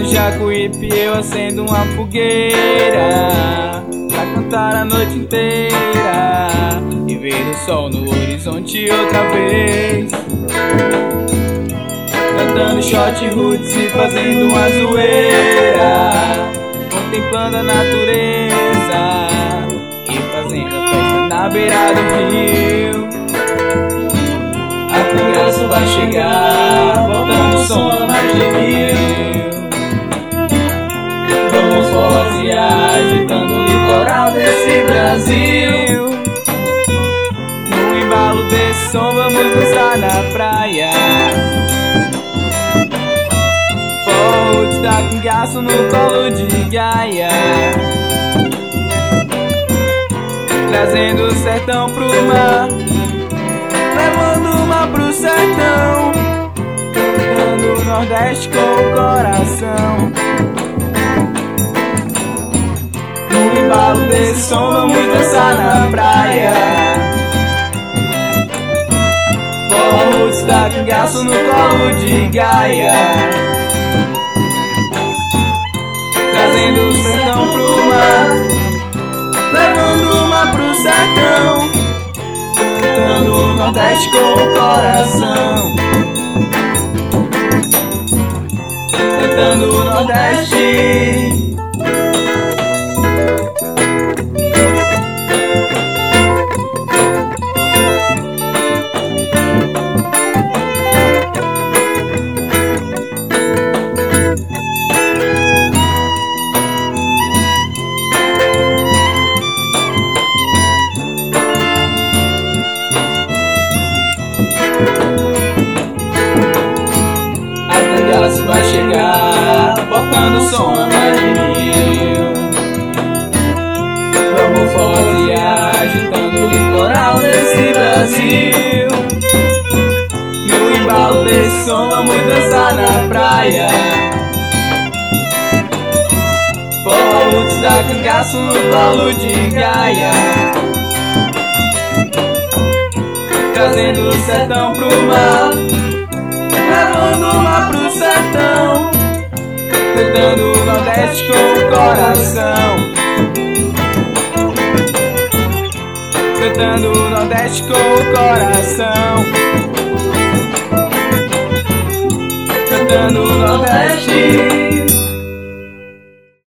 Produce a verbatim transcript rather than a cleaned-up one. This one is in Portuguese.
Jacuípe eu acendo uma fogueira pra cantar a noite inteira e ver o sol no horizonte outra vez. Cantando short roots e fazendo uma zoeira, contemplando a natureza e fazendo a festa na beira do rio. A cangaço vai chegar, botando som a mais de mil. Vamos forte agitando o litoral desse Brasil. No embalo desse som vamos dançar na praia. Forró da cangaço no colo de Gaia, trazendo o sertão pro mar, levando o mar pro sertão, cantando o Nordeste com o coração. No embalo desse som vamos dançar na praia. Forró da cangaço no colo de Gaia, trazendo o sertão pro mar, levando o mar pro sertão, cantando o Nordeste com o coração, cantando o Nordeste. Vai chegar, botando som a mais de mil. Vamos forte agitando o litoral desse Brasil. No embalo desse som vamos dançar na praia. Forró da cangaço no colo de Gaia, trazendo o sertão pro mar, levando o mar pro sertão, cantando o Nordeste com o coração, cantando o Nordeste com o coração, cantando o Nordeste.